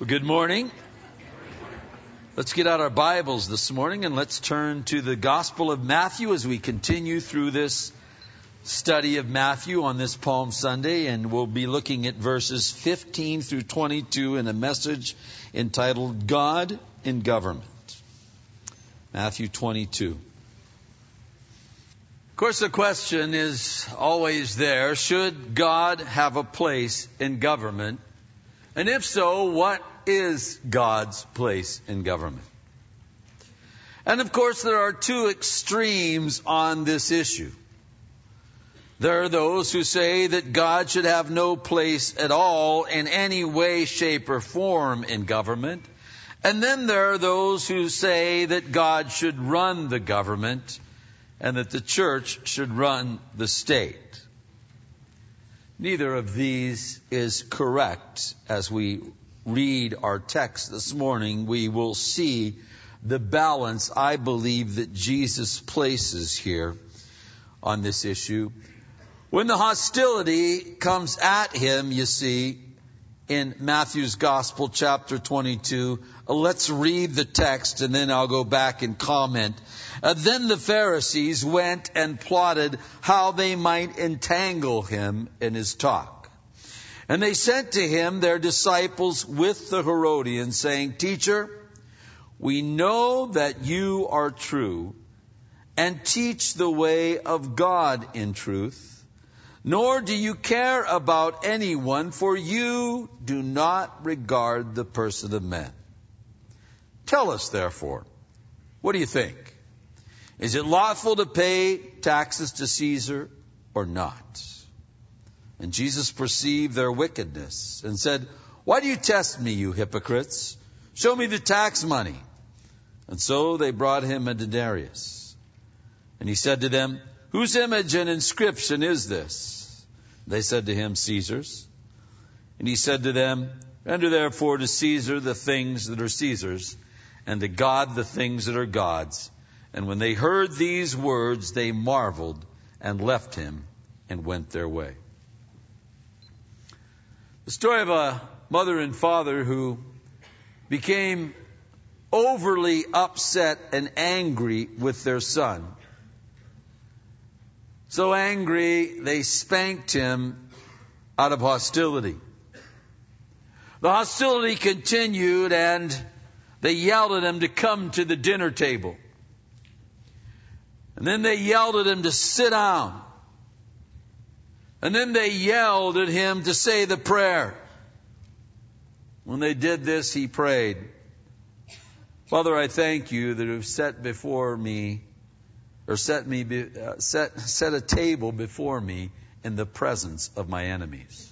Well, good morning. Let's get out our Bibles this morning and let's turn to the Gospel of Matthew as we continue through this study of Matthew on this Palm Sunday. And we'll be looking at verses 15 through 22 in a message entitled God in Government. Matthew 22. Of course, the question is always there, should God have a place in government? And if so, what is God's place in government? And of course, there are two extremes on this issue. There are those who say that God should have no place at all in any way, shape, or form in government. And then there are those who say that God should run the government and that the church should run the state. Neither of these is correct. As we read our text this morning, we will see the balance, I believe, that Jesus places here on this issue. When the hostility comes at him, you see, in Matthew's Gospel, chapter 22, let's read the text and then I'll go back and comment. Then the Pharisees went and plotted how they might entangle him in his talk. And they sent to him their disciples with the Herodians, saying, "Teacher, we know that you are true and teach the way of God in truth. Nor do you care about anyone, for you do not regard the person of men. Tell us, therefore, what do you think? Is it lawful to pay taxes to Caesar or not?" And Jesus perceived their wickedness and said, "Why do you test me, you hypocrites? Show me the tax money." And so they brought him a denarius. And he said to them, "Whose image and inscription is this?" They said to him, "Caesar's." And he said to them, "Render therefore to Caesar the things that are Caesar's, and to God the things that are God's." And when they heard these words, they marveled and left him and went their way. The story of a mother and father who became overly upset and angry with their son. So angry, they spanked him out of hostility. The hostility continued, and they yelled at him to come to the dinner table. And then they yelled at him to sit down. And then they yelled at him to say the prayer. When they did this, he prayed, "Father, I thank you that you have set a table before me in the presence of my enemies."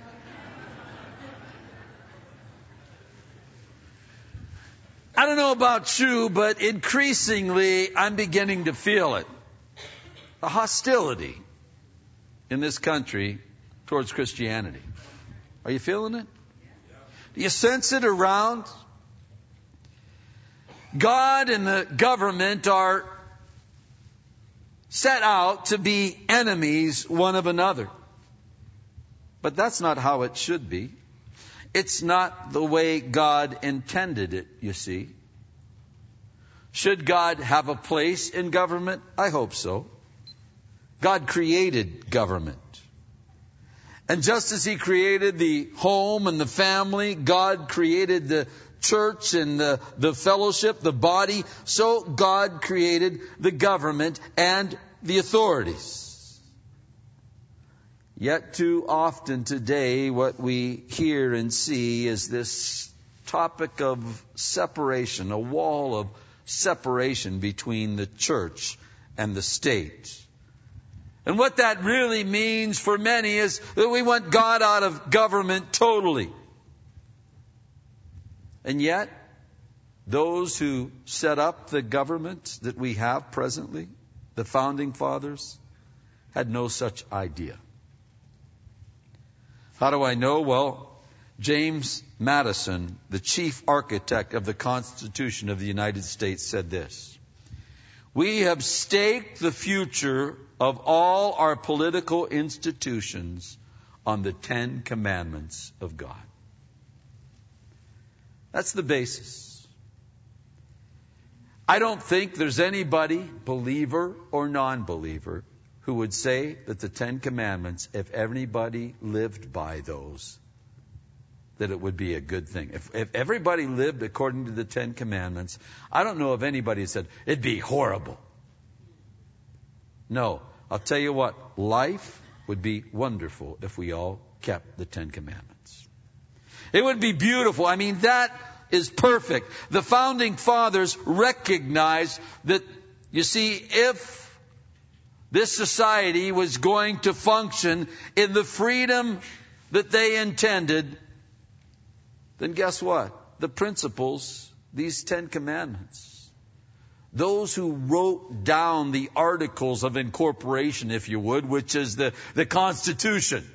I don't know about you, but increasingly I'm beginning to feel it. The hostility in this country towards Christianity. Are you feeling it? Do you sense it around? God and the government are set out to be enemies one of another. But that's not how it should be. It's not the way God intended it, you see. Should God have a place in government? I hope so. God created government. And just as He created the home and the family, God created the church and the fellowship, the body, so God created the government and the authorities. Yet too often today, what we hear and see is this topic of separation, a wall of separation between the church and the state. And what that really means for many is that we want God out of government totally. And yet, those who set up the government that we have presently, the founding fathers, had no such idea. How do I know? Well, James Madison, the chief architect of the Constitution of the United States, said this: "We have staked the future of all our political institutions on the 10 Commandments of God." That's the basis. I don't think there's anybody, believer or non-believer, who would say that the Ten Commandments, if everybody lived by those, that it would be a good thing. If everybody lived according to the Ten Commandments, I don't know if anybody said, it'd be horrible. No, I'll tell you what, life would be wonderful if we all kept the Ten Commandments. It would be beautiful. I mean, that is perfect. The founding fathers recognized that, you see, if this society was going to function in the freedom that they intended, then guess what? The principles, these Ten Commandments, those who wrote down the Articles of Incorporation, if you would, which is the Constitution,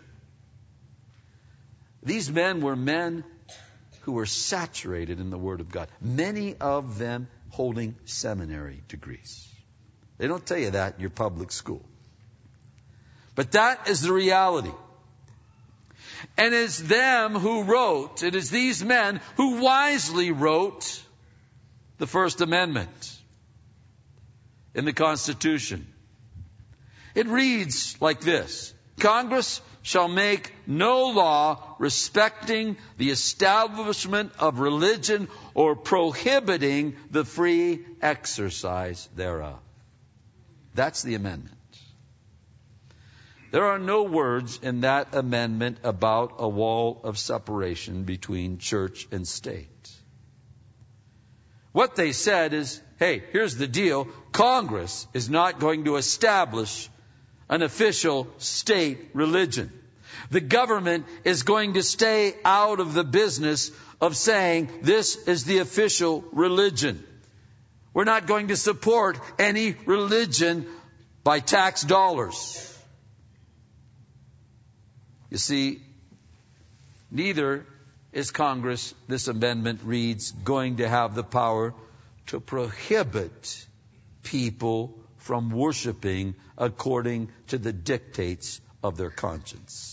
these men were men who were saturated in the Word of God, many of them holding seminary degrees. They don't tell you that in your public school. But that is the reality. And it's them who wrote, it is these men who wisely wrote the First Amendment in the Constitution. It reads like this: Congress shall make no law respecting the establishment of religion or prohibiting the free exercise thereof. That's the amendment. There are no words in that amendment about a wall of separation between church and state. What they said is, hey, here's the deal. Congress is not going to establish an official state religion. The government is going to stay out of the business of saying this is the official religion. We're not going to support any religion by tax dollars. You see, neither is Congress, this amendment reads, going to have the power to prohibit people from worshiping according to the dictates of their conscience.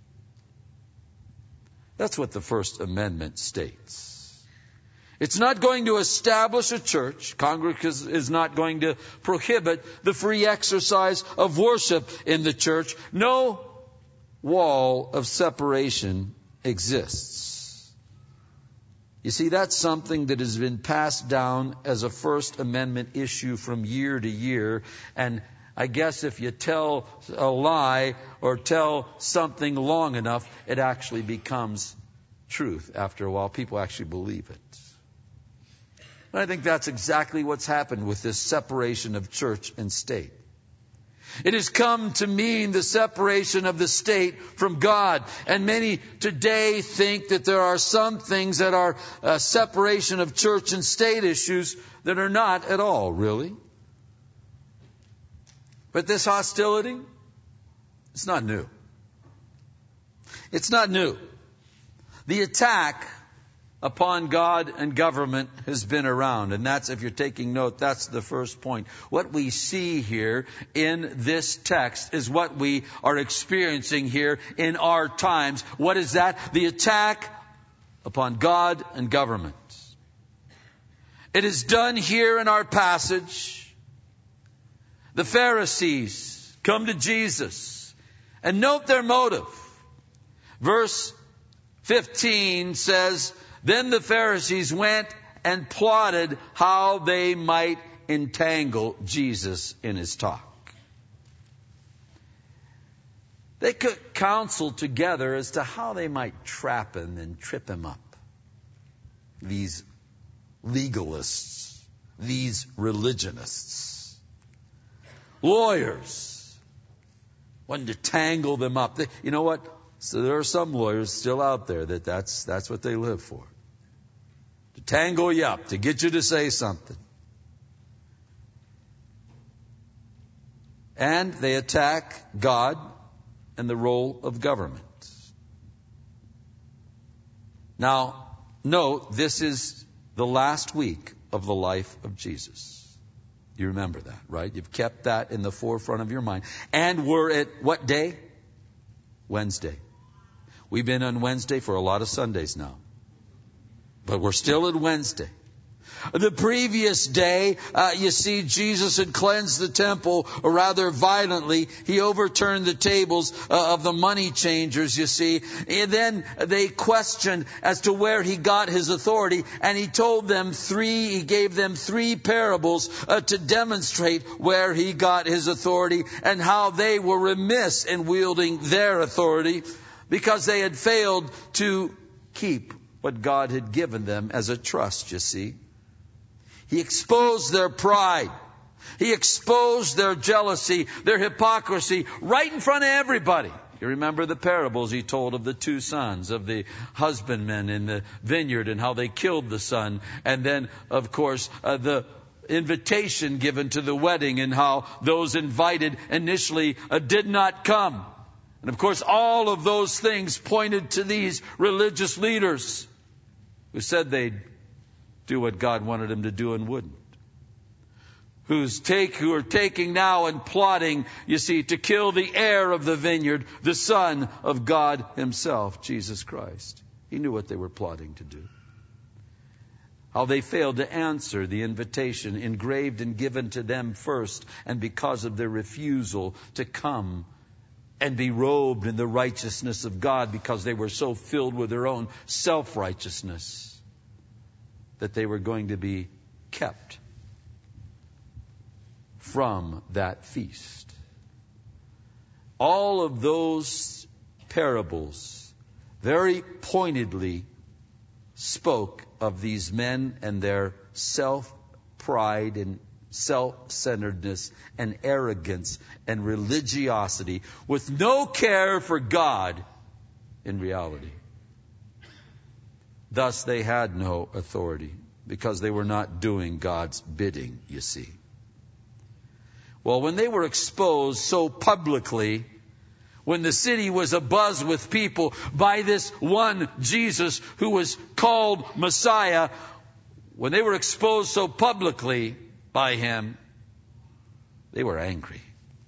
That's what the First Amendment states. It's not going to establish a church. Congress is not going to prohibit the free exercise of worship in the church. No wall of separation exists. You see, that's something that has been passed down as a First Amendment issue from year to year. And I guess if you tell a lie or tell something long enough, it actually becomes truth after a while. People actually believe it. And I think that's exactly what's happened with this separation of church and state. It has come to mean the separation of the state from God. And many today think that there are some things that are a separation of church and state issues that are not at all, really. But this hostility, it's not new. It's not new. The attack upon God and government has been around. And that's, if you're taking note, that's the first point. What we see here in this text is what we are experiencing here in our times. What is that? The attack upon God and government. It is done here in our passage. The Pharisees come to Jesus and note their motive. Verse 15 says, then the Pharisees went and plotted how they might entangle Jesus in his talk. They could counsel together as to how they might trap him and trip him up. These legalists, these religionists, lawyers, wanted to tangle them up. You know what? So there are some lawyers still out there that's what they live for. To tangle you up, to get you to say something. And they attack God and the role of government. Now, note, this is the last week of the life of Jesus. You remember that, right? You've kept that in the forefront of your mind. And we're at what day? Wednesday. We've been on Wednesday for a lot of Sundays now. But we're still at Wednesday. The previous day, you see, Jesus had cleansed the temple rather violently. He overturned the tables of the money changers, you see. And then they questioned as to where he got his authority. And he gave them three parables to demonstrate where he got his authority and how they were remiss in wielding their authority because they had failed to keep what God had given them as a trust, you see. He exposed their pride. He exposed their jealousy, their hypocrisy, right in front of everybody. You remember the parables he told of the two sons, of the husbandmen in the vineyard and how they killed the son. And then, of course, the invitation given to the wedding and how those invited initially did not come. And of course, all of those things pointed to these religious leaders who said they'd do what God wanted them to do and wouldn't. Who are taking now and plotting, you see, to kill the heir of the vineyard, the Son of God Himself, Jesus Christ. He knew what they were plotting to do. How they failed to answer the invitation engraved and given to them first, and because of their refusal to come and be robed in the righteousness of God because they were so filled with their own self-righteousness that they were going to be kept from that feast. All of those parables very pointedly spoke of these men and their self-pride and self-centeredness and arrogance and religiosity with no care for God in reality. Thus, they had no authority because they were not doing God's bidding, you see. Well, when they were exposed so publicly, when the city was abuzz with people by this one Jesus who was called Messiah, when they were exposed so publicly by Him, they were angry.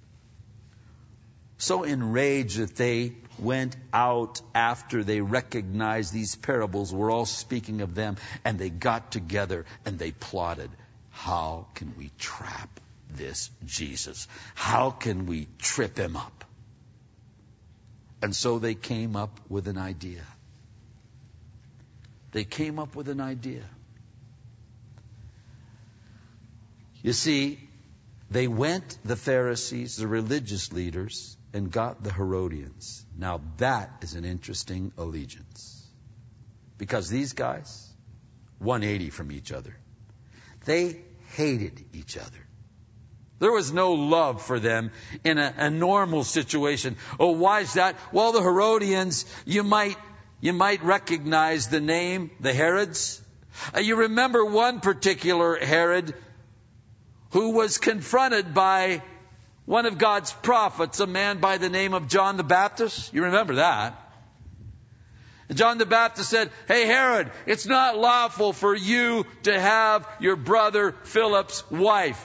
So enraged that they went out after they recognized these parables were all speaking of them, and they got together and they plotted, how can we trap this Jesus? How can we trip Him up? And so they came up with an idea. They came up with an idea. You see, they went, the Pharisees, the religious leaders, and got the Herodians. Now that is an interesting allegiance. Because these guys, 180 from each other. They hated each other. There was no love for them in a normal situation. Oh, why is that? Well, the Herodians, you might recognize the name, the Herods. You remember one particular Herod who was confronted by one of God's prophets, a man by the name of John the Baptist. You remember that. And John the Baptist said, "Hey Herod, it's not lawful for you to have your brother Philip's wife."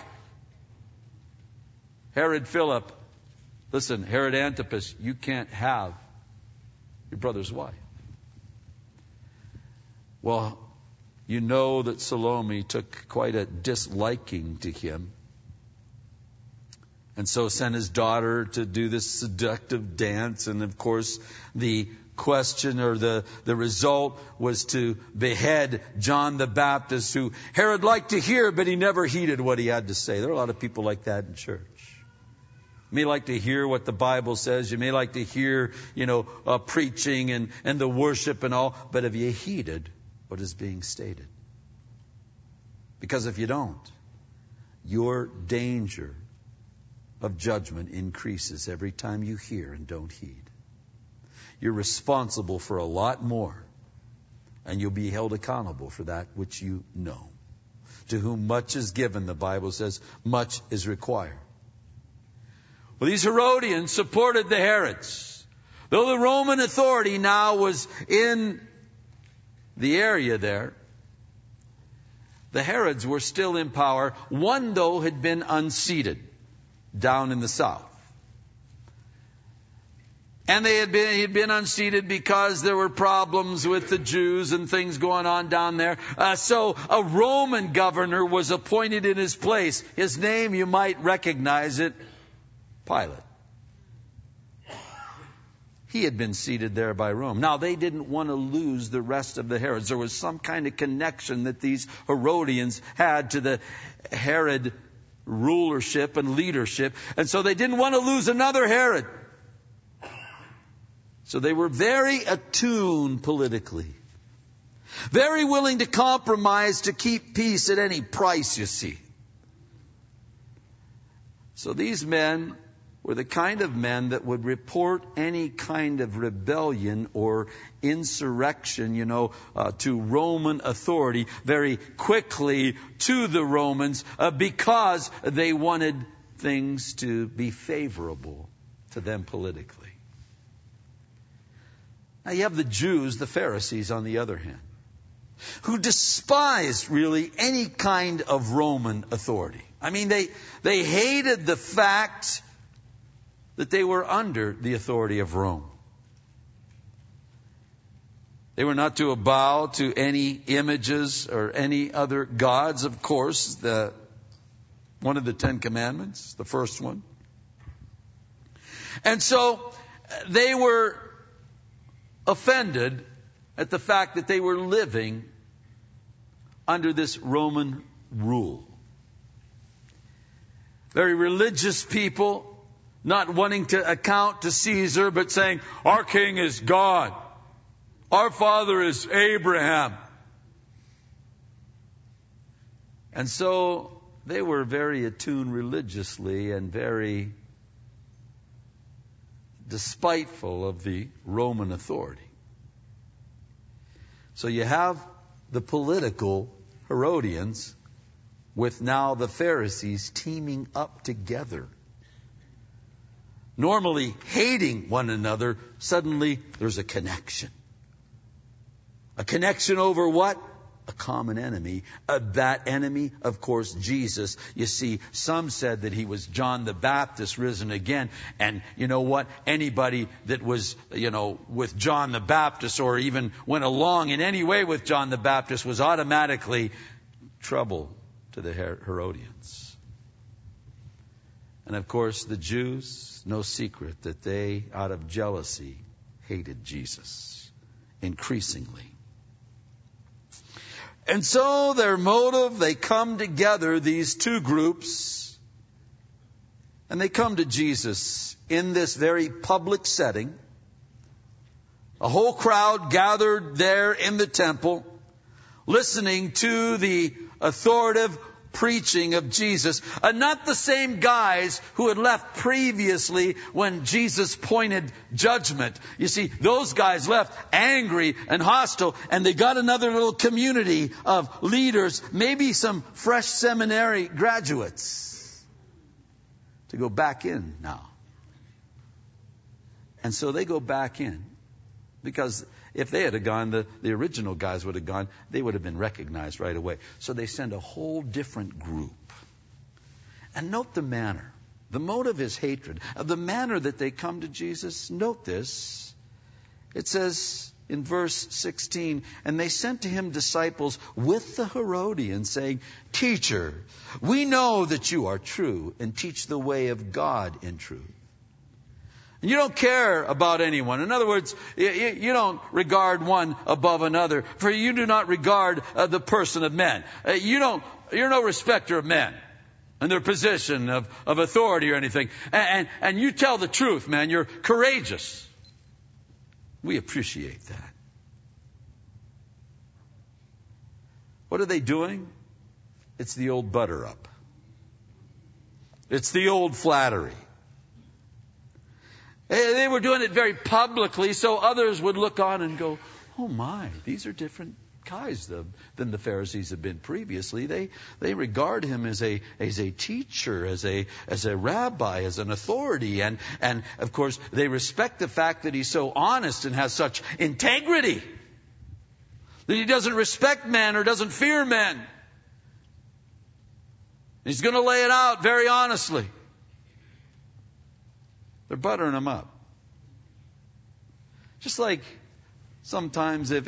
Herod Philip, listen, Herod Antipas, you can't have your brother's wife. Well, you know that Salome took quite a disliking to him. And so sent his daughter to do this seductive dance. And of course, the question or the result was to behead John the Baptist, who Herod liked to hear, but he never heeded what he had to say. There are a lot of people like that in church. You may like to hear what the Bible says. You may like to hear, preaching and the worship and all. But have you heeded what is being stated? Because if you don't, your danger of judgment increases every time you hear and don't heed. You're responsible for a lot more, and you'll be held accountable for that which you know. To whom much is given, the Bible says, much is required. Well, these Herodians supported the Herods. Though the Roman authority now was in the area there, the Herods were still in power. One, though, had been unseated down in the south. And he'd been unseated because there were problems with the Jews and things going on down there. So a Roman governor was appointed in his place. His name, you might recognize it, Pilate. He had been seated there by Rome. Now, they didn't want to lose the rest of the Herods. There was some kind of connection that these Herodians had to the Herod rulership and leadership. And so they didn't want to lose another Herod. So they were very attuned politically. Very willing to compromise to keep peace at any price, you see. So these men were the kind of men that would report any kind of rebellion or insurrection, to Roman authority very quickly to the Romans because they wanted things to be favorable to them politically. Now you have the Jews, the Pharisees, on the other hand, who despised really any kind of Roman authority. I mean, they hated the fact that they were under the authority of Rome. They were not to bow to any images or any other gods, of course, one of the 10 Commandments, the first one. And so they were offended at the fact that they were living under this Roman rule. Very religious people, not wanting to account to Caesar, but saying, our king is God. Our father is Abraham. And so they were very attuned religiously and very despiteful of the Roman authority. So you have the political Herodians with now the Pharisees teaming up together. Normally hating one another, suddenly there's a connection. A connection over what? A common enemy. That enemy, of course, Jesus. You see, some said that he was John the Baptist risen again. And you know what? Anybody that was, with John the Baptist or even went along in any way with John the Baptist was automatically trouble to the Herodians. And of course, the Jews, no secret that they, out of jealousy, hated Jesus increasingly. And so their motive, they come together, these two groups, and they come to Jesus in this very public setting. A whole crowd gathered there in the temple, listening to the authoritative preaching of Jesus. And not the same guys who had left previously when Jesus pointed judgment. You see, those guys left angry and hostile, and they got another little community of leaders, maybe some fresh seminary graduates, to go back in now. And so they go back in, because if they had gone, the original guys would have gone, they would have been recognized right away. So they send a whole different group. And note the manner. The motive is hatred. The manner that they come to Jesus, note this. It says in verse 16, and they sent to him disciples with the Herodians, saying, Teacher, we know that you are true and teach the way of God in truth. And you don't care about anyone. In other words, you don't regard one above another, for you do not regard the person of men. You're no respecter of men and their position of authority or anything. And you tell the truth, man. You're courageous. We appreciate that. What are they doing? It's the old butter up. It's the old flattery. They were doing it very publicly, so others would look on and go, oh my, these are different guys than the Pharisees had been previously. They regard him as a teacher, as a rabbi, as an authority. And of course, they respect the fact that he's so honest and has such integrity. That he doesn't respect men or doesn't fear men. He's going to lay it out very honestly. They're buttering him up. Just like sometimes if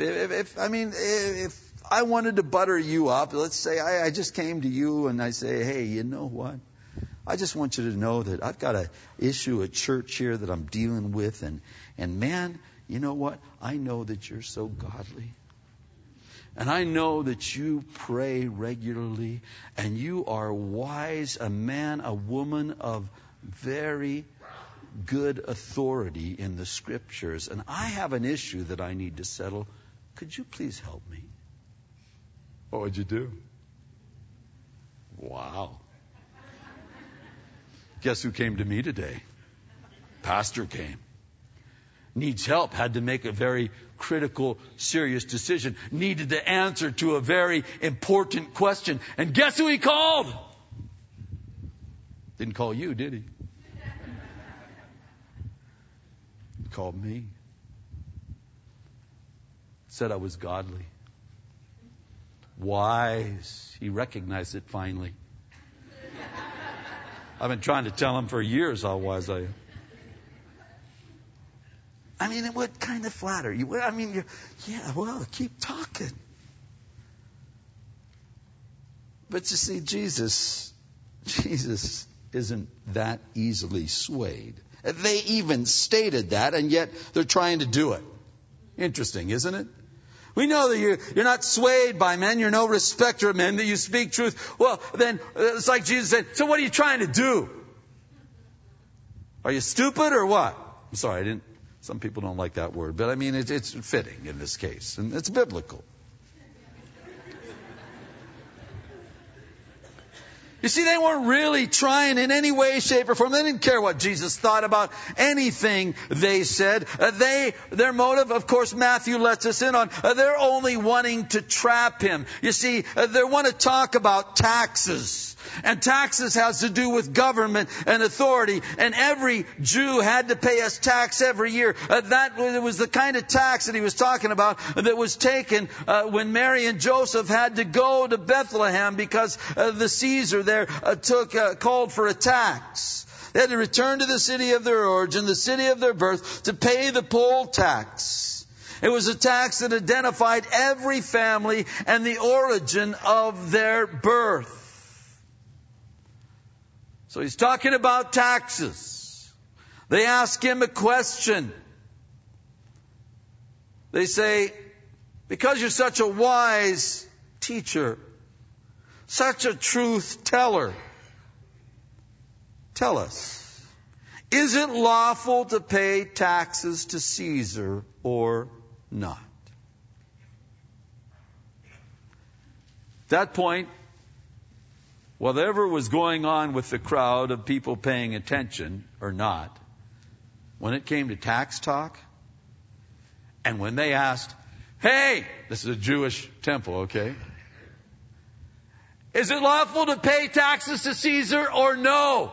I wanted to butter you up, let's say I just came to you and I say, hey, you know what? I just want you to know that I've got an issue at church here that I'm dealing with. And man, you know what? I know that you're so godly. And I know that you pray regularly. And you are wise, a man, a woman of very good authority in the Scriptures. And I have an issue that I need to settle. Could you please help me? What would you do? Wow. Guess who came to me today? Pastor came. Needs help. Had to make a very critical, serious decision. Needed to answer to a very important question. And guess who he called? Didn't call you, did he? He called me. Said I was godly. Wise. He recognized it finally. I've been trying to tell him for years how wise I am. I mean, it would kind of flatter you. I mean, keep talking. But you see, Jesus isn't that easily swayed. They even stated that, and yet they're trying to do it. Interesting, isn't it? We know that you're not swayed by men. You're no respecter of men, that you speak truth. Well, then it's like Jesus said, so what are you trying to do? Are you stupid or what? I'm sorry, some people don't like that word, but I mean, it's fitting in this case, and it's biblical. You see, they weren't really trying in any way, shape, or form. They didn't care what Jesus thought about anything they said. Their motive, of course, Matthew lets us in on, they're only wanting to trap him. You see, they want to talk about taxes. And taxes has to do with government and authority. And every Jew had to pay us tax every year. That was the kind of tax that he was talking about that was taken when Mary and Joseph had to go to Bethlehem because the Caesar there called for a tax. They had to return to the city of their origin, the city of their birth, to pay the poll tax. It was a tax that identified every family and the origin of their birth. So he's talking about taxes. They ask him a question. They say, because you're such a wise teacher, such a truth teller, tell us, is it lawful to pay taxes to Caesar or not? At that point, whatever was going on with the crowd of people paying attention or not, when it came to tax talk, and when they asked, hey, this is a Jewish temple, okay? Is it lawful to pay taxes to Caesar or no?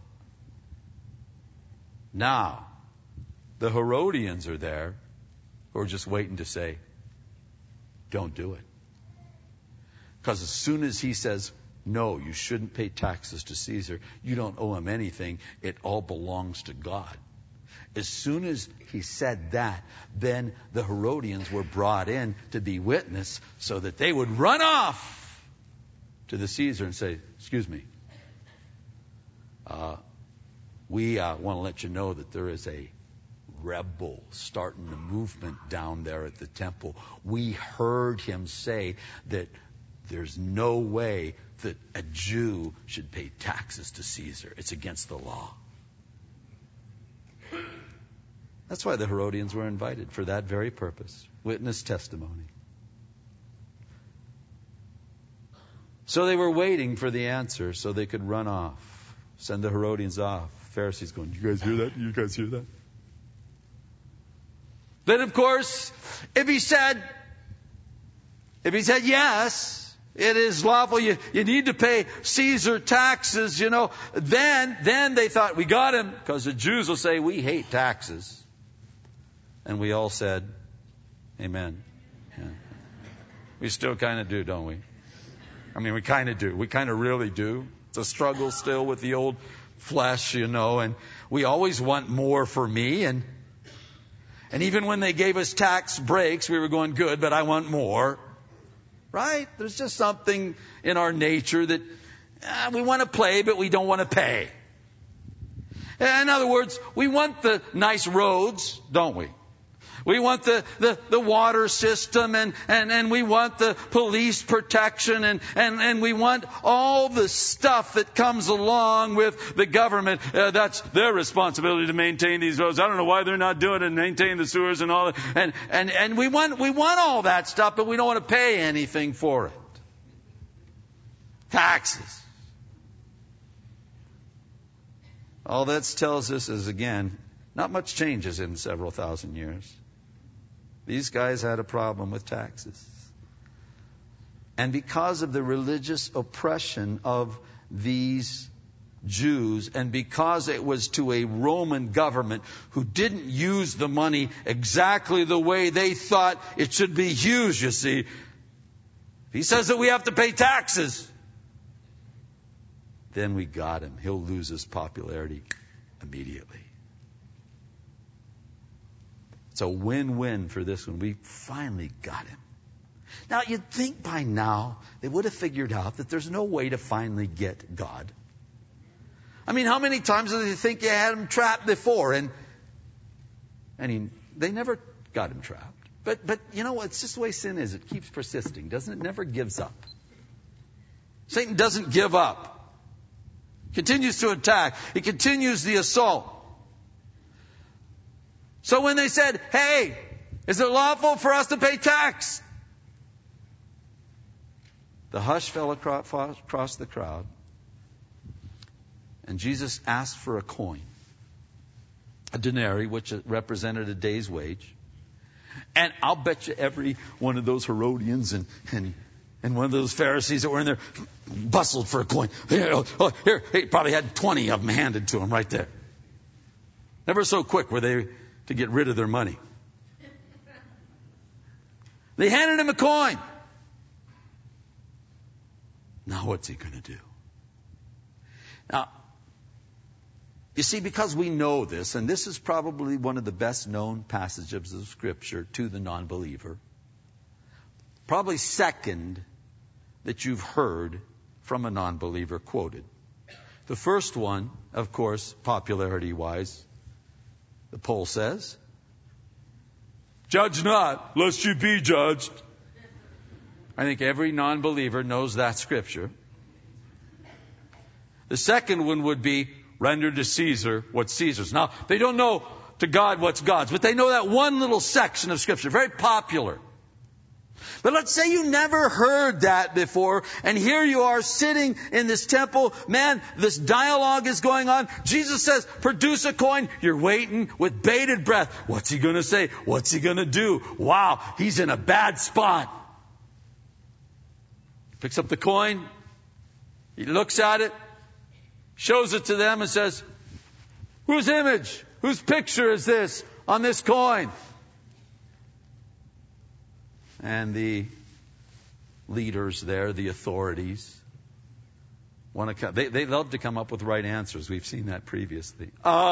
Now, the Herodians are there who are just waiting to say, don't do it. Because as soon as he says, no, you shouldn't pay taxes to Caesar, you don't owe him anything, it all belongs to God. As soon as he said that, then the Herodians were brought in to be witness so that they would run off to the Caesar and say, excuse me, we want to let you know that there is a rebel starting a movement down there at the temple. We heard him say that there's no way that a Jew should pay taxes to Caesar. It's against the law. That's why the Herodians were invited, for that very purpose. Witness testimony. So they were waiting for the answer so they could run off, send the Herodians off. Pharisees going, you guys hear that? You guys hear that? Then, of course, if he said yes, it is lawful, you need to pay Caesar taxes, then they thought, we got him, because the Jews will say, we hate taxes. And we all said, amen. Yeah. We still kind of do, don't we? I mean, we kind of do. We kind of really do. It's a struggle still with the old flesh, and we always want more for me. And And even when they gave us tax breaks, we were going, good, but I want more. Right? There's just something in our nature that we want to play, but we don't want to pay. In other words, we want the nice roads, don't we? We want the water system and we want the police protection and we want all the stuff that comes along with the government. That's their responsibility to maintain these roads. I don't know why they're not doing it and maintain the sewers and all that. And we want all that stuff, but we don't want to pay anything for it. Taxes. All that tells us is, again, not much changes in several thousand years. These guys had a problem with taxes. And because of the religious oppression of these Jews, and because it was to a Roman government who didn't use the money exactly the way they thought it should be used, you see. If he says that we have to pay taxes, then we got him. He'll lose his popularity immediately. It's a win-win for this one. We finally got him. Now, you'd think by now they would have figured out that there's no way to finally get God. I mean, how many times do they think you had him trapped before? And they never got him trapped. But you know, it's just the way sin is. It keeps persisting, doesn't it? It never gives up. Satan doesn't give up. Continues to attack. He continues the assault. So when they said, hey, is it lawful for us to pay tax? The hush fell across the crowd. And Jesus asked for a coin, a denarii, which represented a day's wage. And I'll bet you every one of those Herodians and one of those Pharisees that were in there bustled for a coin. Here, he probably had 20 of them handed to him right there. Never so quick were they to get rid of their money. They handed him a coin. Now what's he going to do? Now, you see, because we know this, and this is probably one of the best known passages of Scripture to the non-believer, probably second that you've heard from a non-believer quoted. The first one, of course, popularity-wise, the poll says, judge not, lest you be judged. I think every non-believer knows that scripture. The second one would be, render to Caesar what's Caesar's. Now, they don't know to God what's God's, but they know that one little section of scripture, very popular. But let's say you never heard that before, and here you are sitting in this temple. Man, this dialogue is going on. Jesus says, produce a coin. You're waiting with bated breath. What's he going to say? What's he going to do? Wow, he's in a bad spot. Picks up the coin. He looks at it, shows it to them and says, whose image, whose picture is this on this coin? And the leaders there, the authorities, want to come. They love to come up with right answers. We've seen that previously.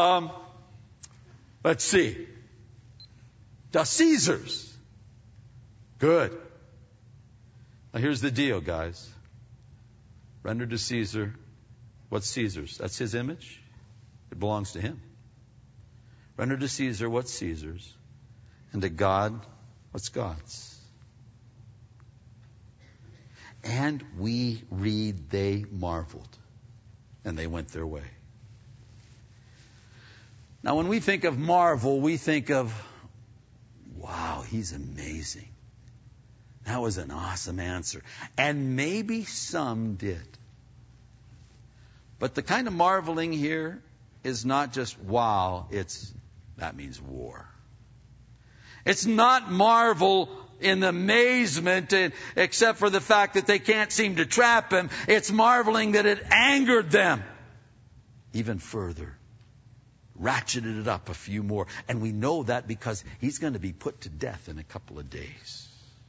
Let's see. The Caesar's. Good. Now here's the deal, guys. Render to Caesar what's Caesar's. That's his image. It belongs to him. Render to Caesar what's Caesar's. And to God what's God's. And we read they marveled, and they went their way. Now, when we think of marvel, we think of, wow, he's amazing. That was an awesome answer. And maybe some did. But the kind of marveling here is not just wow, that means war. It's not marvel in amazement, except for the fact that they can't seem to trap him. It's marveling that it angered them even further. Ratcheted it up a few more. And we know that because he's going to be put to death in a couple of days.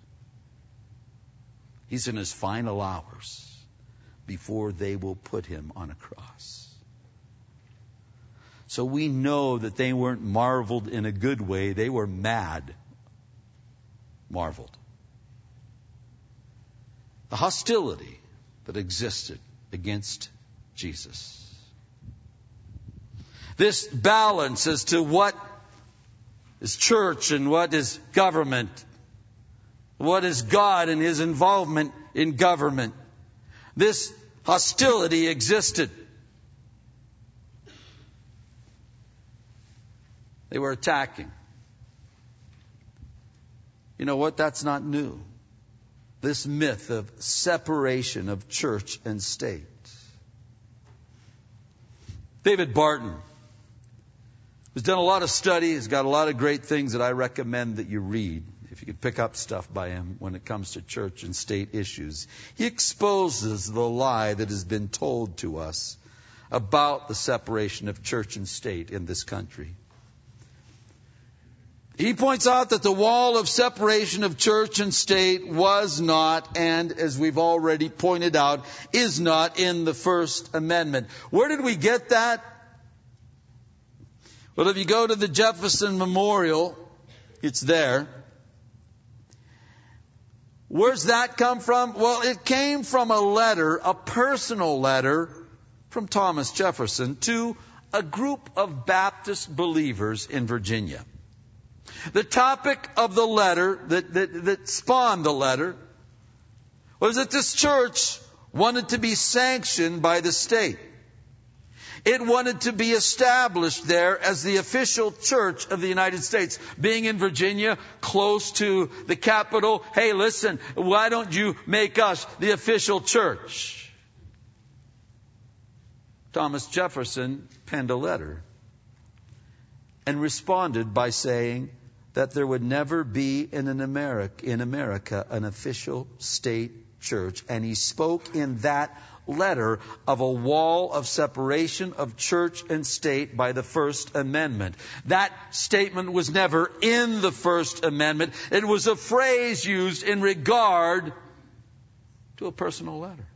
He's in his final hours before they will put him on a cross. So we know that they weren't marveled in a good way. They were mad. Marveled. The hostility that existed against Jesus. This balance as to what is church and what is government. What is God and His involvement in government. This hostility existed. They were attacking. You know what? That's not new. This myth of separation of church and state. David Barton, who's done a lot of study, has got a lot of great things that I recommend that you read, if you could pick up stuff by him when it comes to church and state issues. He exposes the lie that has been told to us about the separation of church and state in this country. He points out that the wall of separation of church and state was not, and as we've already pointed out, is not in the First Amendment. Where did we get that? Well, if you go to the Jefferson Memorial, it's there. Where's that come from? Well, it came from a letter, a personal letter from Thomas Jefferson to a group of Baptist believers in Virginia. The topic of the letter that spawned the letter was that this church wanted to be sanctioned by the state. It wanted to be established there as the official church of the United States. Being in Virginia, close to the capital, hey, listen, why don't you make us the official church? Thomas Jefferson penned a letter and responded by saying that there would never be in America an official state church. And he spoke in that letter of a wall of separation of church and state by the First Amendment. That statement was never in the First Amendment. It was a phrase used in regard to a personal letter.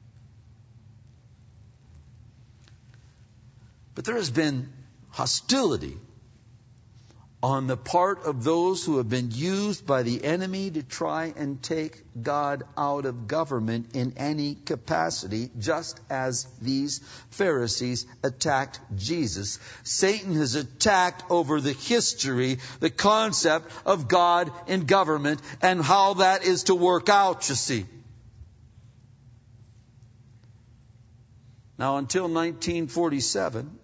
But there has been hostility on the part of those who have been used by the enemy to try and take God out of government in any capacity, just as these Pharisees attacked Jesus. Satan has attacked over the history, the concept of God in government and how that is to work out, you see. Now, until 1947,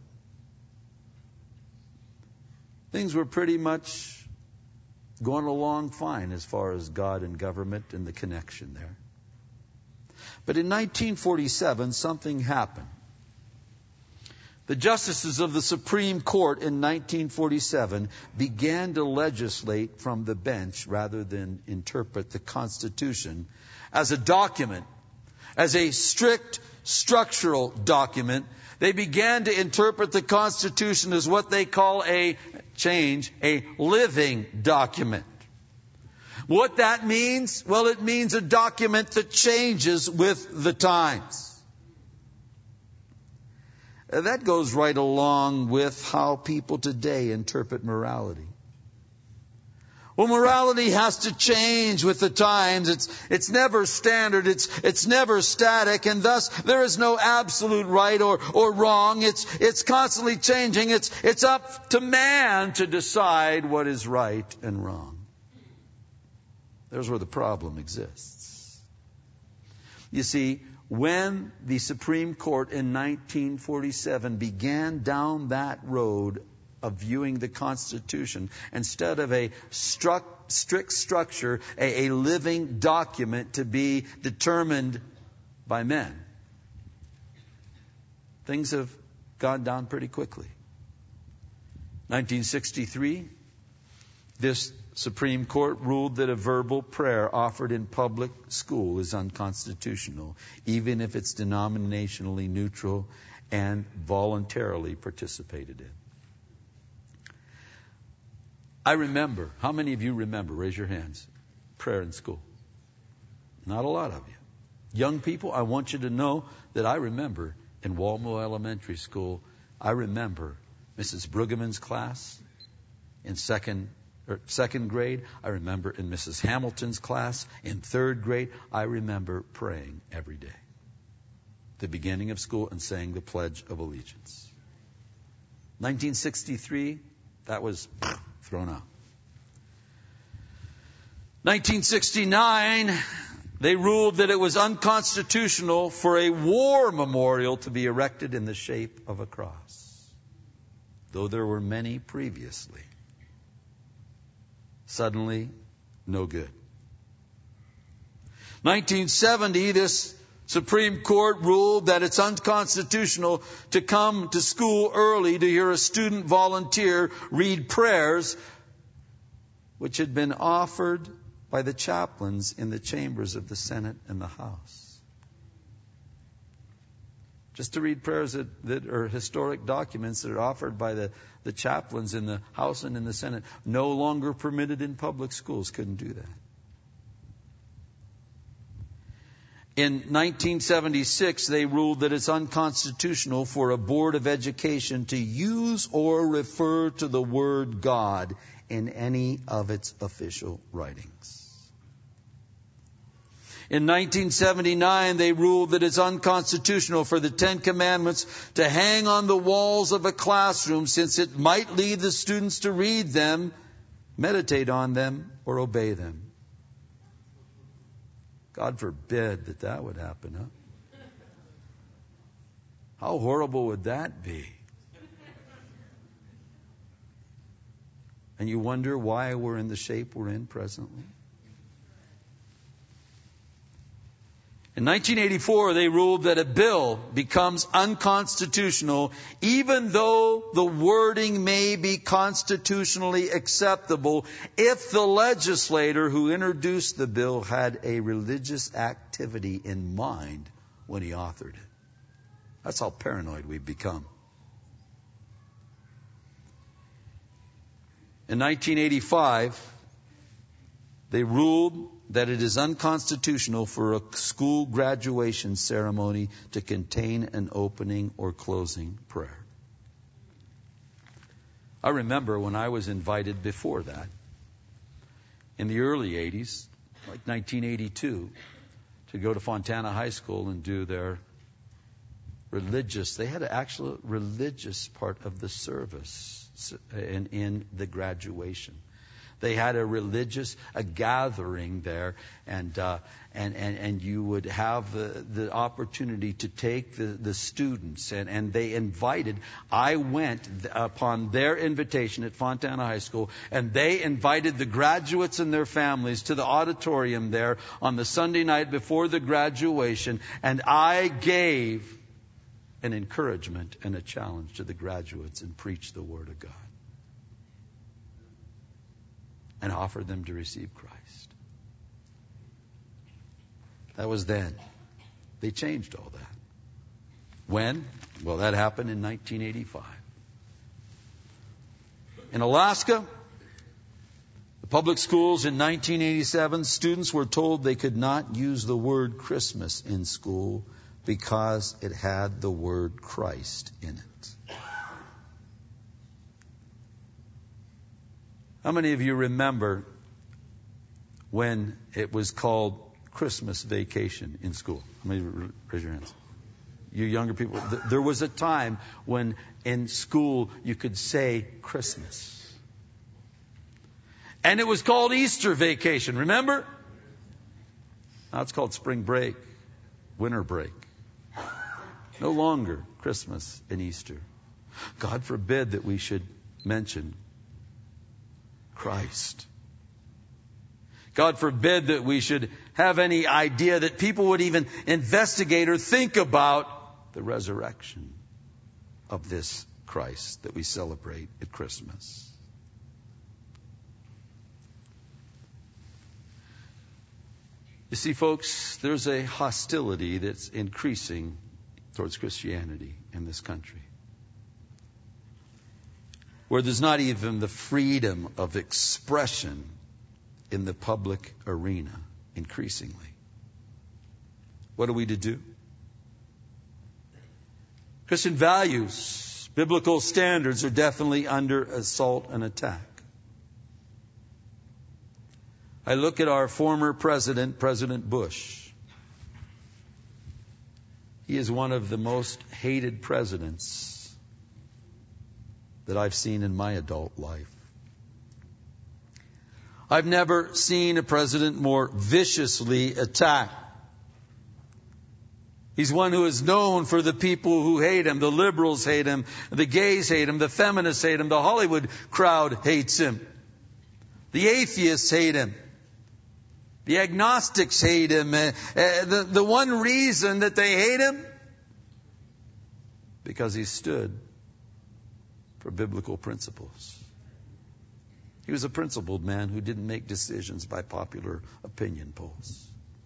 things were pretty much going along fine as far as God and government and the connection there. But in 1947, something happened. The justices of the Supreme Court in 1947 began to legislate from the bench rather than interpret the Constitution as a document, as a strict structural document. They began to interpret the Constitution as what they call a living document. What that means? Well, it means a document that changes with the times. That goes right along with how people today interpret morality. Well, morality has to change with the times. It's never standard. It's never static. And thus, there is no absolute right or wrong. It's constantly changing. It's up to man to decide what is right and wrong. There's where the problem exists. You see, when the Supreme Court in 1947 began down that road of viewing the Constitution, instead of a strict structure, a living document to be determined by men, things have gone down pretty quickly. 1963, this Supreme Court ruled that a verbal prayer offered in public school is unconstitutional, even if it's denominationally neutral and voluntarily participated in. I remember. How many of you remember? Raise your hands. Prayer in school. Not a lot of you. Young people, I want you to know that I remember in Walmo Elementary School, I remember Mrs. Brueggemann's class in second grade. I remember in Mrs. Hamilton's class in third grade. I remember praying every day. The beginning of school and saying the Pledge of Allegiance. 1963, that was thrown out. 1969, they ruled that it was unconstitutional for a war memorial to be erected in the shape of a cross, though there were many previously. Suddenly, no good. 1970, this Supreme Court ruled that it's unconstitutional to come to school early to hear a student volunteer read prayers which had been offered by the chaplains in the chambers of the Senate and the House. Just to read prayers that are historic documents that are offered by the chaplains in the House and in the Senate, no longer permitted in public schools. Couldn't do that. In 1976, they ruled that it's unconstitutional for a board of education to use or refer to the word God in any of its official writings. In 1979, they ruled that it's unconstitutional for the Ten Commandments to hang on the walls of a classroom, since it might lead the students to read them, meditate on them, or obey them. God forbid that would happen, huh? How horrible would that be? And you wonder why we're in the shape we're in presently? In 1984, they ruled that a bill becomes unconstitutional even though the wording may be constitutionally acceptable if the legislator who introduced the bill had a religious activity in mind when he authored it. That's how paranoid we've become. In 1985, they ruled that it is unconstitutional for a school graduation ceremony to contain an opening or closing prayer. I remember when I was invited before that, in the early 80s, like 1982, to go to Fontana High School and do their religious, they had an actual religious part of the service in the graduation. They had a gathering there, and you would have the opportunity to take the students, and they invited. I went upon their invitation at Fontana High School, and they invited the graduates and their families to the auditorium there on the Sunday night before the graduation, and I gave an encouragement and a challenge to the graduates and preached the Word of God. And offered them to receive Christ. That was then. They changed all that. When? Well, that happened in 1985. In Alaska, the public schools in 1987, students were told they could not use the word Christmas in school because it had the word Christ in it. How many of you remember when it was called Christmas vacation in school? How many raise your hands? You younger people, there was a time when in school you could say Christmas. And it was called Easter vacation, remember? Now it's called spring break, winter break. No longer Christmas and Easter. God forbid that we should mention Christ. God forbid that we should have any idea that people would even investigate or think about the resurrection of this Christ that we celebrate at Christmas. You see, folks, there's a hostility that's increasing towards Christianity in this country, where there's not even the freedom of expression in the public arena, increasingly. What are we to do? Christian values Biblical standards are definitely under assault and attack. I look at our former president, President Bush. He is one of the most hated presidents that I've seen in my adult life. I've never seen a president more viciously attacked. He's one who is known for the people who hate him. The liberals hate him. The gays hate him. The feminists hate him. The Hollywood crowd hates him. The atheists hate him. The agnostics hate him. The one reason that they hate him, because he stood for biblical principles. He was a principled man who didn't make decisions by popular opinion polls.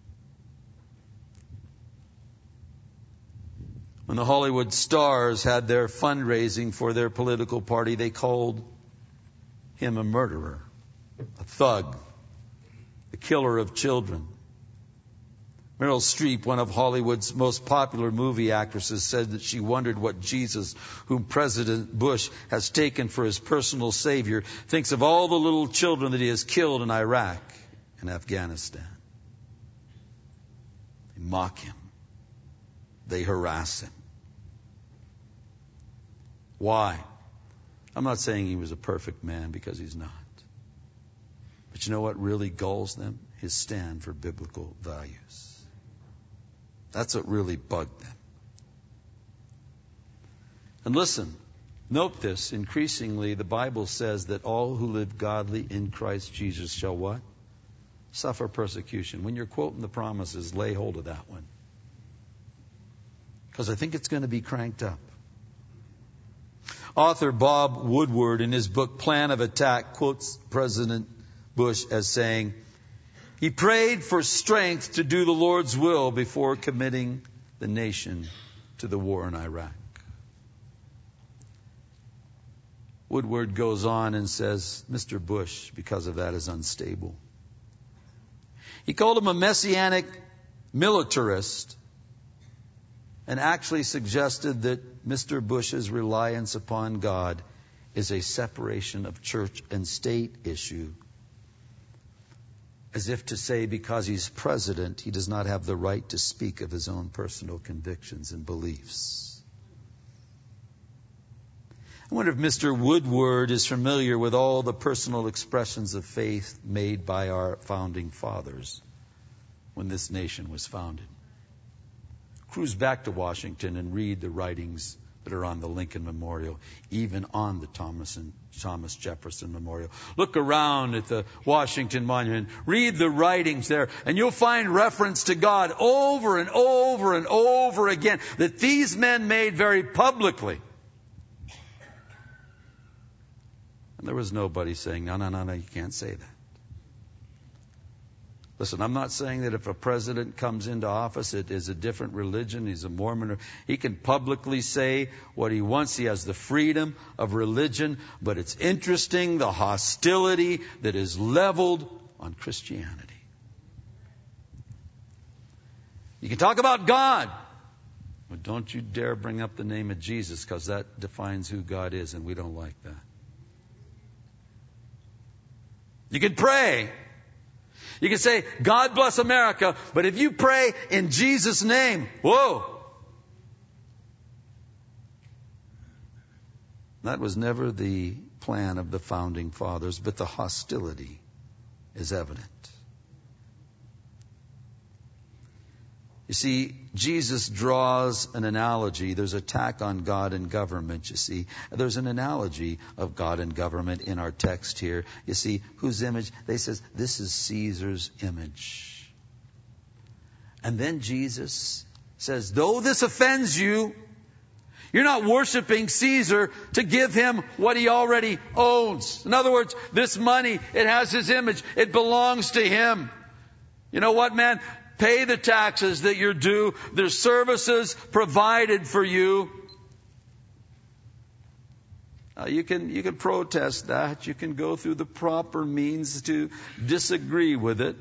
When the Hollywood stars had their fundraising for their political party, they called him a murderer, a thug, the killer of children. Meryl Streep, one of Hollywood's most popular movie actresses, said that she wondered what Jesus, whom President Bush has taken for his personal savior, thinks of all the little children that he has killed in Iraq and Afghanistan. They mock him. They harass him. Why? I'm not saying he was a perfect man, because he's not. But you know what really galls them? His stand for biblical values. That's what really bugged them. And listen, note this. Increasingly, the Bible says that all who live godly in Christ Jesus shall what? Suffer persecution. When you're quoting the promises, lay hold of that one. Because I think it's going to be cranked up. Author Bob Woodward, in his book Plan of Attack, quotes President Bush as saying, he prayed for strength to do the Lord's will before committing the nation to the war in Iraq. Woodward goes on and says, Mr. Bush, because of that, is unstable. He called him a messianic militarist and actually suggested that Mr. Bush's reliance upon God is a separation of church and state issue. As if to say, because he's president, he does not have the right to speak of his own personal convictions and beliefs. I wonder if Mr. Woodward is familiar with all the personal expressions of faith made by our founding fathers when this nation was founded. Cruise back to Washington and read the writings that are on the Lincoln Memorial, even on the Thomas Jefferson Memorial. Look around at the Washington Monument. Read the writings there, and you'll find reference to God over and over and over again that these men made very publicly. And there was nobody saying, no, you can't say that. Listen, I'm not saying that if a president comes into office, it is a different religion, he's a Mormon, or he can publicly say what he wants. He has the freedom of religion. But it's interesting, the hostility that is leveled on Christianity. You can talk about God, but don't you dare bring up the name of Jesus, because that defines who God is, and we don't like that. You can pray. You can say, God bless America, but if you pray in Jesus' name, whoa. That was never the plan of the founding fathers, but the hostility is evident. You see, Jesus draws an analogy. There's attack on God and government, you see. There's an analogy of God and government in our text here. You see, whose image? They says, this is Caesar's image. And then Jesus says, though this offends you, you're not worshiping Caesar to give him what he already owns. In other words, this money, it has his image. It belongs to him. You know what, man? Pay the taxes that you're due. There's services provided for you. You can protest that. You can go through the proper means to disagree with it.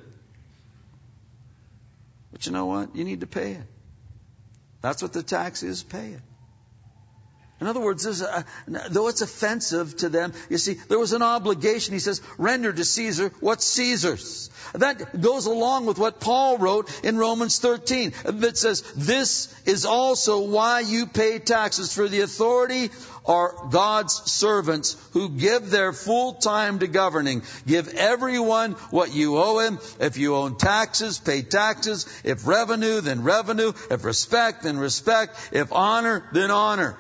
But you know what? You need to pay it. That's what the tax is. Pay it. In other words, though it's offensive to them, you see, there was an obligation. He says, render to Caesar what's Caesar's. That goes along with what Paul wrote in Romans 13 that says, this is also why you pay taxes, for the authority are God's servants who give their full time to governing. Give everyone what you owe him. If you owe taxes, pay taxes. If revenue, then revenue. If respect, then respect. If honor, then honor.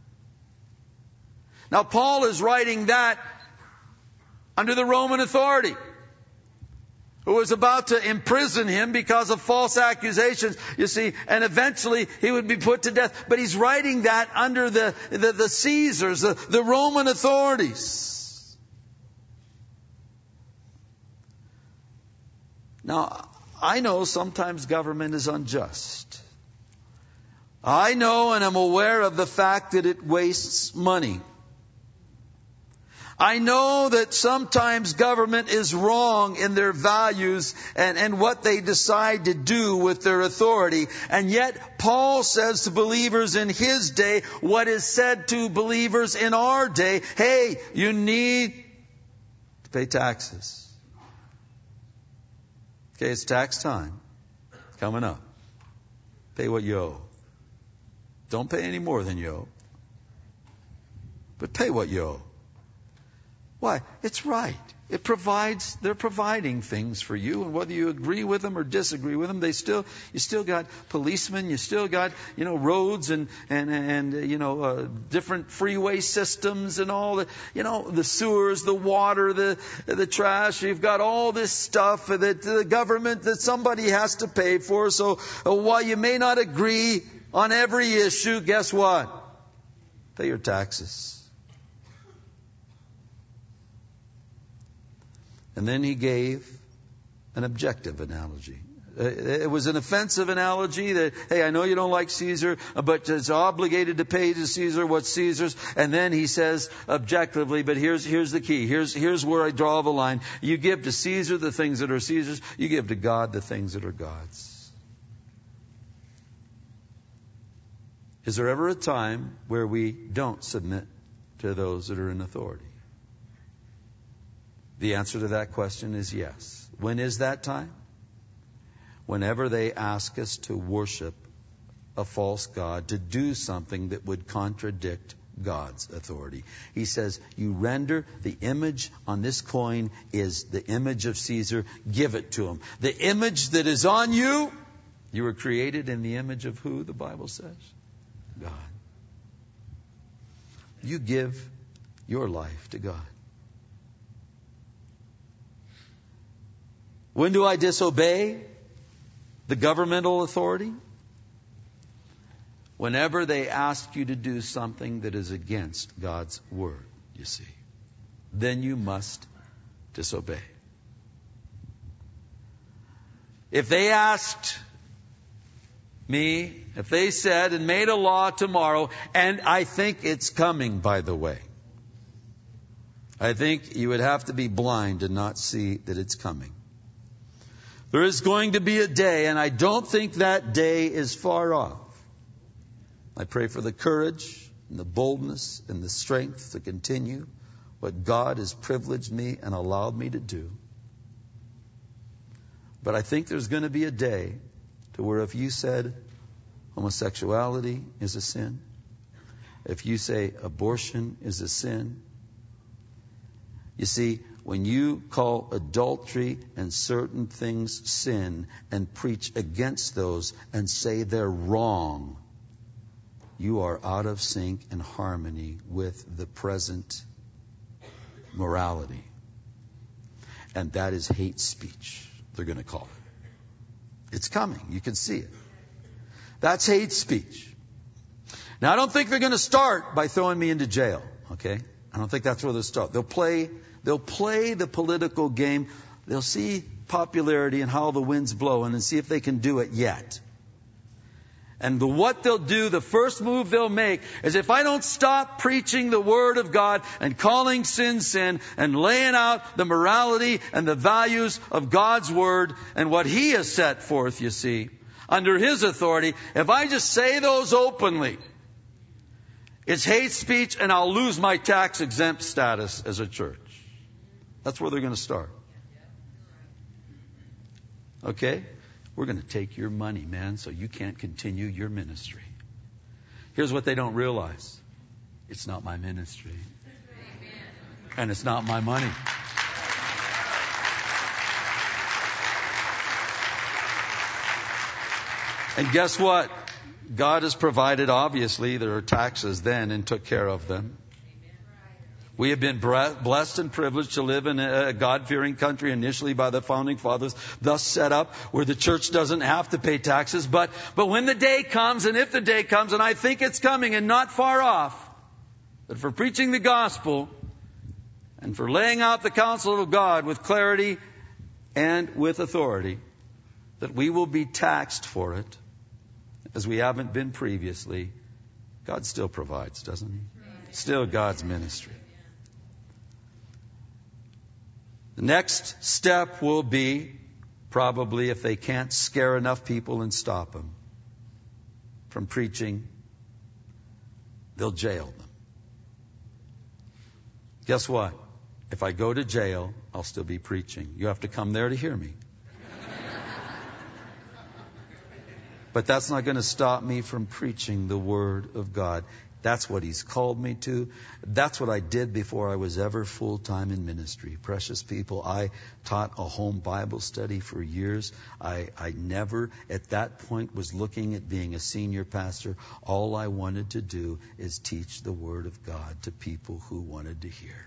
Now, Paul is writing that under the Roman authority, who was about to imprison him because of false accusations, you see, and eventually he would be put to death. But he's writing that under the Caesars, the Roman authorities. Now, I know sometimes government is unjust. I know and I'm aware of the fact that it wastes money. I know that sometimes government is wrong in their values and what they decide to do with their authority. And yet, Paul says to believers in his day what is said to believers in our day. Hey, you need to pay taxes. Okay, it's tax time coming up. Pay what you owe. Don't pay any more than you owe. But pay what you owe. Why? It's right. It provides, they're providing things for you, and whether you agree with them or disagree with them, you still got policemen, you still got, roads and different freeway systems and all the, the sewers, the water, the trash. You've got all this stuff that the government, that somebody has to pay for. So while you may not agree on every issue, guess what? Pay your taxes. And then he gave an objective analogy. It was an offensive analogy that, hey, I know you don't like Caesar, but it's obligated to pay to Caesar what's Caesar's. And then he says objectively, but here's the key. Here's where I draw the line. You give to Caesar the things that are Caesar's. You give to God the things that are God's. Is there ever a time where we don't submit to those that are in authority? The answer to that question is yes. When is that time? Whenever they ask us to worship a false god, to do something that would contradict God's authority. He says, you render the image on this coin is the image of Caesar. Give it to him. The image that is on you, you were created in the image of who, the Bible says? God. You give your life to God. When do I disobey the governmental authority? Whenever they ask you to do something that is against God's word, you see. Then you must disobey. If they asked me, if they said and made a law tomorrow, and I think it's coming, by the way. I think you would have to be blind to not see that it's coming. There is going to be a day, and I don't think that day is far off. I pray for the courage and the boldness and the strength to continue what God has privileged me and allowed me to do. But I think there's going to be a day to where if you said homosexuality is a sin, if you say abortion is a sin, you see, when you call adultery and certain things sin and preach against those and say they're wrong, you are out of sync and harmony with the present morality. And that is hate speech, they're going to call it. It's coming. You can see it. That's hate speech. Now, I don't think they're going to start by throwing me into jail, okay? I don't think that's where they'll start. They'll play the political game. They'll see popularity and how the wind's blowing and see if they can do it yet. And what they'll do, the first move they'll make, is if I don't stop preaching the Word of God and calling sin, sin, and laying out the morality and the values of God's Word and what He has set forth, you see, under His authority, if I just say those openly, It's hate speech, and I'll lose my tax exempt status as a church. That's where they're going to start. Okay? We're going to take your money, man, so you can't continue your ministry. Here's what they don't realize. It's not my ministry. And it's not my money. And guess what? God has provided, obviously, there are taxes then and took care of them. We have been blessed and privileged to live in a God-fearing country initially by the founding fathers, thus set up where the church doesn't have to pay taxes. But when the day comes, and if the day comes, and I think it's coming and not far off, that for preaching the gospel and for laying out the counsel of God with clarity and with authority, that we will be taxed for it, as we haven't been previously. God still provides, doesn't He? Still God's ministry. The next step will be, probably if they can't scare enough people and stop them from preaching, they'll jail them. Guess what? If I go to jail, I'll still be preaching. You have to come there to hear me. But that's not going to stop me from preaching the Word of God. That's what He's called me to. That's what I did before I was ever full-time in ministry. Precious people, I taught a home Bible study for years. I never, at that point, was looking at being a senior pastor. All I wanted to do is teach the Word of God to people who wanted to hear.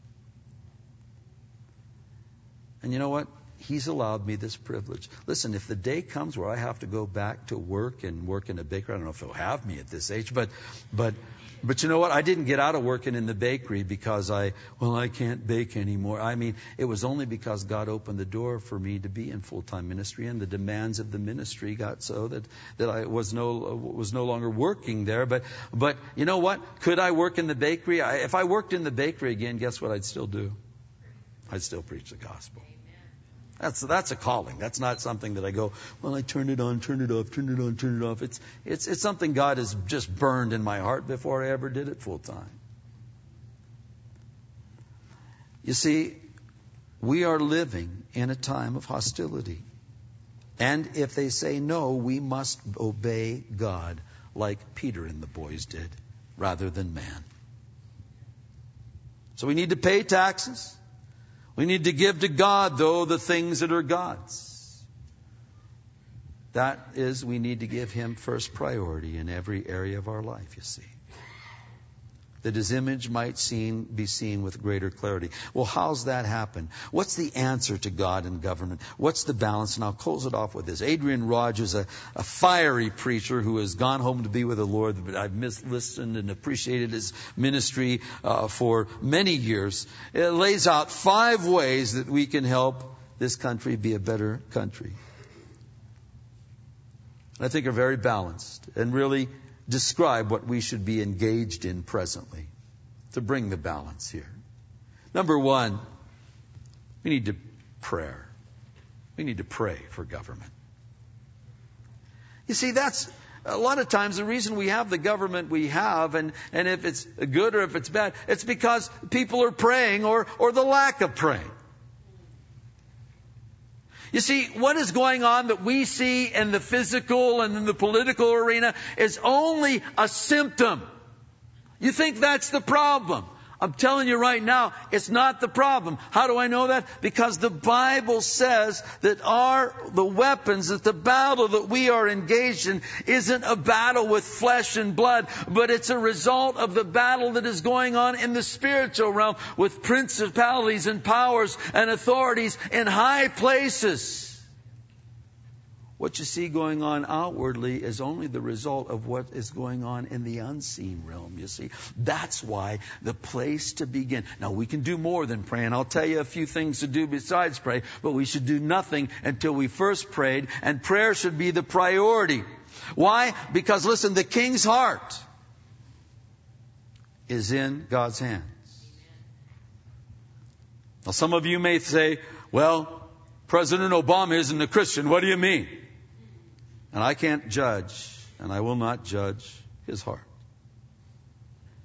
And you know what? He's allowed me this privilege. Listen, if the day comes where I have to go back to work and work in a bakery, I don't know if they'll have me at this age, but you know what? I didn't get out of working in the bakery because I can't bake anymore. I mean, it was only because God opened the door for me to be in full-time ministry, and the demands of the ministry got so that I was no longer working there. But you know what? Could I work in the bakery? If I worked in the bakery again, guess what I'd still do? I'd still preach the gospel. That's a calling. That's not something that I go, I turn it on, turn it off, turn it on, turn it off. It's something God has just burned in my heart before I ever did it full time. You see, we are living in a time of hostility. And if they say no, we must obey God like Peter and the boys did, rather than man. So we need to pay taxes. We need to give to God, though, the things that are God's. That is, we need to give Him first priority in every area of our life, you see. That His image might be seen with greater clarity. Well, how's that happen? What's the answer to God and government? What's the balance? And I'll close it off with this. Adrian Rogers, a fiery preacher who has gone home to be with the Lord, but I've listened and appreciated his ministry for many years. It lays out 5 ways that we can help this country be a better country. I think are very balanced and really describe what we should be engaged in presently to bring the balance here. Number 1, we need to pray. We need to pray for government. You see, that's a lot of times the reason we have the government we have, and if it's good or if it's bad, it's because people are praying or the lack of praying. You see, what is going on that we see in the physical and in the political arena is only a symptom. You think that's the problem. I'm telling you right now, it's not the problem. How do I know that? Because the Bible says that the weapons, that the battle that we are engaged in isn't a battle with flesh and blood, but it's a result of the battle that is going on in the spiritual realm with principalities and powers and authorities in high places. What you see going on outwardly is only the result of what is going on in the unseen realm, you see. That's why the place to begin. Now, we can do more than pray, and I'll tell you a few things to do besides pray, but we should do nothing until we first prayed, and prayer should be the priority. Why? Because, listen, the king's heart is in God's hands. Now, some of you may say, well, President Obama isn't a Christian. What do you mean? And I can't judge, and I will not judge his heart.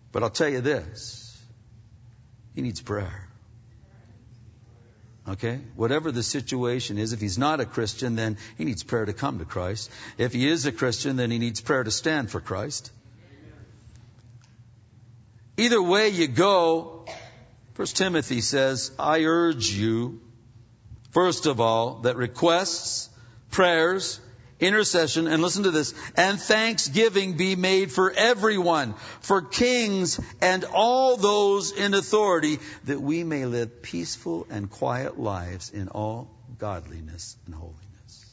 But I'll tell you this, he needs prayer. Okay? Whatever the situation is, if he's not a Christian, then he needs prayer to come to Christ. If he is a Christian, then he needs prayer to stand for Christ. Either way you go, 1 Timothy says, I urge you, first of all, that requests, prayers, intercession, and listen to this, and thanksgiving be made for everyone, for kings and all those in authority, that we may live peaceful and quiet lives in all godliness and holiness.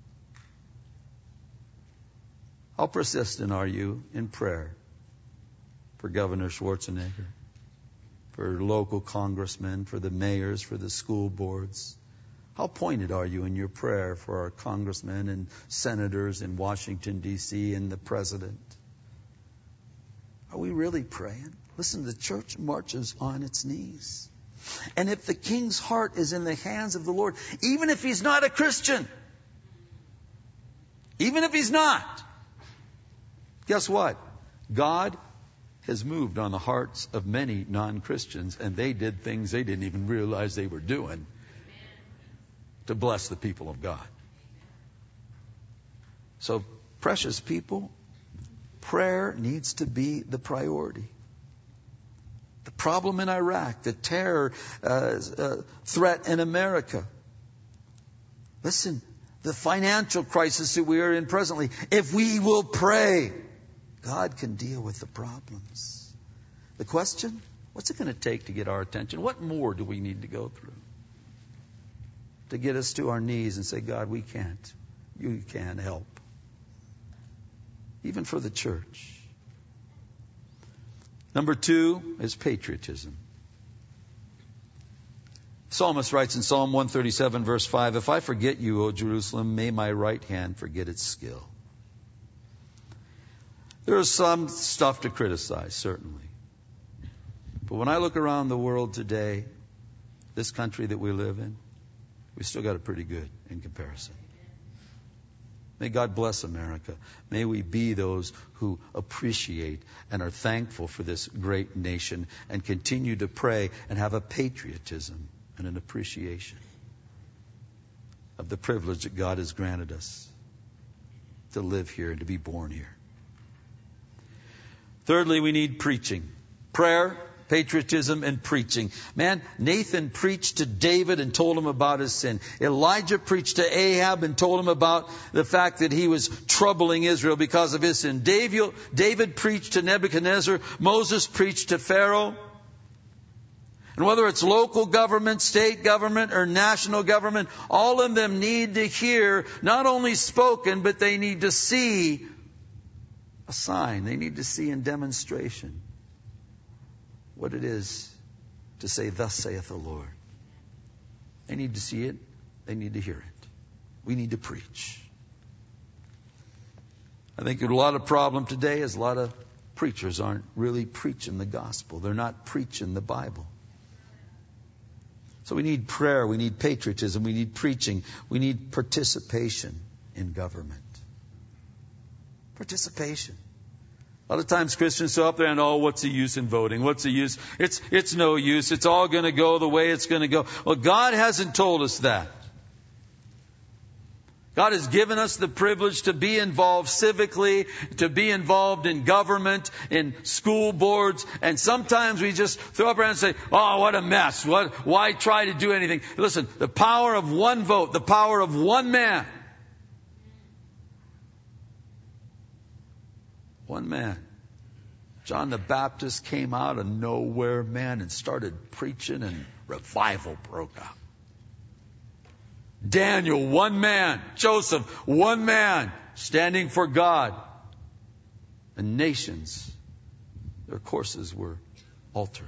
How persistent are you in prayer for Governor Schwarzenegger, for local congressmen, for the mayors, for the school boards? How pointed are you in your prayer for our congressmen and senators in Washington, D.C., and the president? Are we really praying? Listen, the church marches on its knees. And if the king's heart is in the hands of the Lord, even if he's not a Christian, even if he's not, guess what? God has moved on the hearts of many non-Christians, and they did things they didn't even realize they were doing to bless the people of God. So, precious people, prayer needs to be the priority. The problem in Iraq, the terror threat in America. Listen, the financial crisis that we are in presently. If we will pray, God can deal with the problems. The question, what's it going to take to get our attention? What more do we need to go through to get us to our knees and say, God, we can't. You can help. Even for the church. Number 2 is patriotism. Psalmist writes in Psalm 137, verse 5, if I forget you, O Jerusalem, may my right hand forget its skill. There is some stuff to criticize, certainly. But when I look around the world today, this country that we live in, we still got it pretty good in comparison. May God bless America. May we be those who appreciate and are thankful for this great nation and continue to pray and have a patriotism and an appreciation of the privilege that God has granted us to live here and to be born here. Thirdly, we need preaching. Prayer, patriotism, and preaching. Man, Nathan preached to David and told him about his sin. Elijah preached to Ahab and told him about the fact that he was troubling Israel because of his sin. David preached to Nebuchadnezzar. Moses preached to Pharaoh. And whether it's local government, state government, or national government, all of them need to hear, not only spoken, but they need to see a sign. They need to see in demonstration what it is to say, thus saith the Lord. They need to see it. They need to hear it. We need to preach. I think a lot of problem today is a lot of preachers aren't really preaching the gospel. They're not preaching the Bible. So we need prayer. We need patriotism. We need preaching. We need participation in government. Participation. A lot of times Christians go up there and, what's the use in voting? What's the use? It's no use. It's all going to go the way it's going to go. Well, God hasn't told us that. God has given us the privilege to be involved civically, to be involved in government, in school boards, and sometimes we just throw up our hands and say, what a mess. Why try to do anything? Listen, the power of one vote, the power of one man. One man. John the Baptist came out of nowhere, man, and started preaching, and revival broke out. Daniel, one man. Joseph, one man, standing for God. And nations, their courses were altered.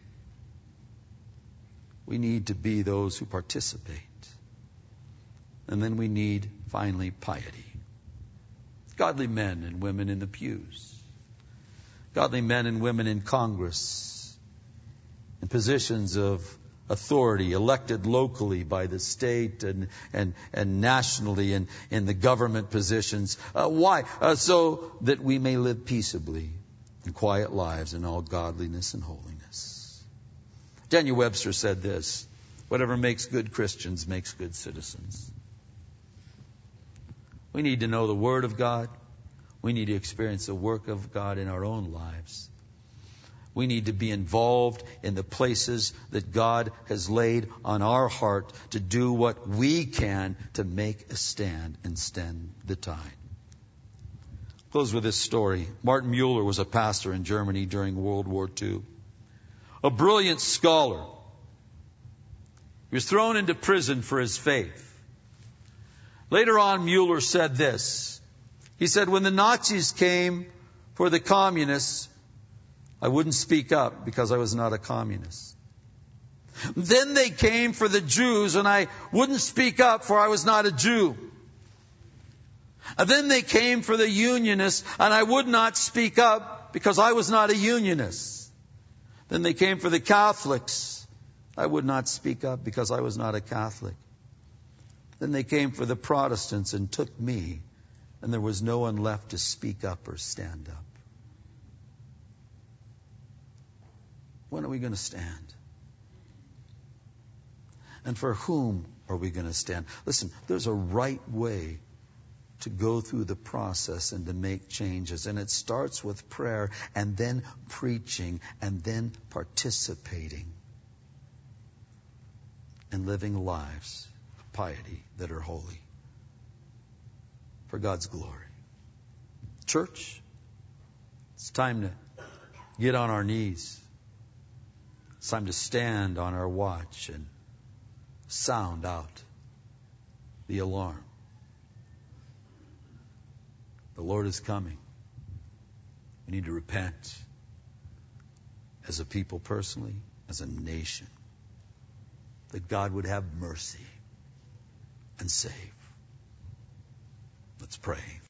We need to be those who participate. And then we need, finally, piety. Godly men and women in the pews. Godly men and women in Congress. In positions of authority, elected locally by the state and nationally and in the government positions. Why? So that we may live peaceably and quiet lives in all godliness and holiness. Daniel Webster said this: whatever makes good Christians makes good citizens. We need to know the Word of God. We need to experience the work of God in our own lives. We need to be involved in the places that God has laid on our heart to do what we can to make a stand and stem the tide. Close with this story. Martin Mueller was a pastor in Germany during World War II. A brilliant scholar. He was thrown into prison for his faith. Later on, Mueller said this. He said, when the Nazis came for the communists, I wouldn't speak up because I was not a communist. Then they came for the Jews and I wouldn't speak up for I was not a Jew. And then they came for the Unionists and I would not speak up because I was not a Unionist. Then they came for the Catholics. I would not speak up because I was not a Catholic. Then they came for the Protestants and took me, and there was no one left to speak up or stand up. When are we going to stand? And for whom are we going to stand? Listen, there's a right way to go through the process and to make changes. And it starts with prayer and then preaching and then participating and living lives of piety that are holy for God's glory. Church, it's time to get on our knees. It's time to stand on our watch and sound out the alarm. The Lord is coming. We need to repent as a people personally, as a nation, that God would have mercy and save. Let's pray.